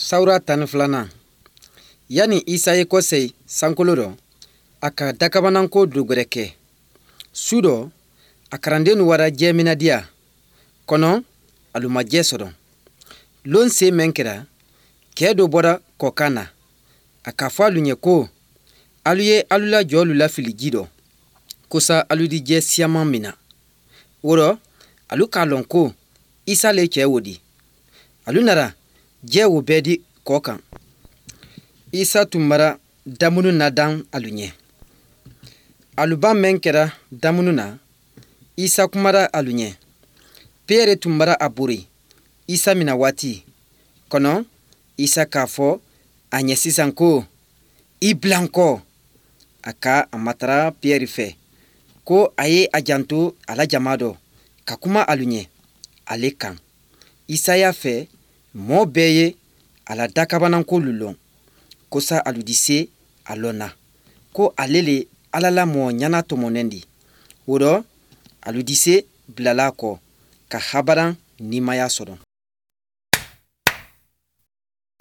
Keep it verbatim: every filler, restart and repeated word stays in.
Sawura tan ni filanan. Yani Isa ye kɔsɛyi sankolo dɔ a ka dakabananko dugwɛrɛ kɛ. Su dɔ a karanden wara jɛ minadiya kɔnɔ alu ma jɛ sɔrɔ. Lon se mɛn kɛra kɛ dɔ bɔra kɔkan na a ka fɔ alu ɲɛ ko alu ye alu lajɔ alu la fili ji dɔ kosa alu di jɛ siyaman min na. O rɔ alu k'a lɔn ko Isa le cɛ wo di. Alu nara jɛ wo bɛɛ di kɔ kan. Isa tun bara damunu na dan alu ɲɛ. Aluba mɛn kɛra damunu na Isa kumara alu ɲɛ. Piyɛri tun bara a bori Isa mina waati kɔnɔ Isa k'a fɔ a ɲɛ sisan ko i bila n kɔ. A ka a matara Piyɛri fɛ ko a ye a janto a la jama dɔ ka kuma alu ɲɛ ale kan. Isa y'a fɛ mɔɔ bɛɛ ye a la dakabananko lu lɔn kosa alu di se a lɔn na ko ale le Ala la mɔɔ ɲana tɔmɔnen di. O rɔ alu di se bilala kɔ ka habaran nimaya sɔrɔ.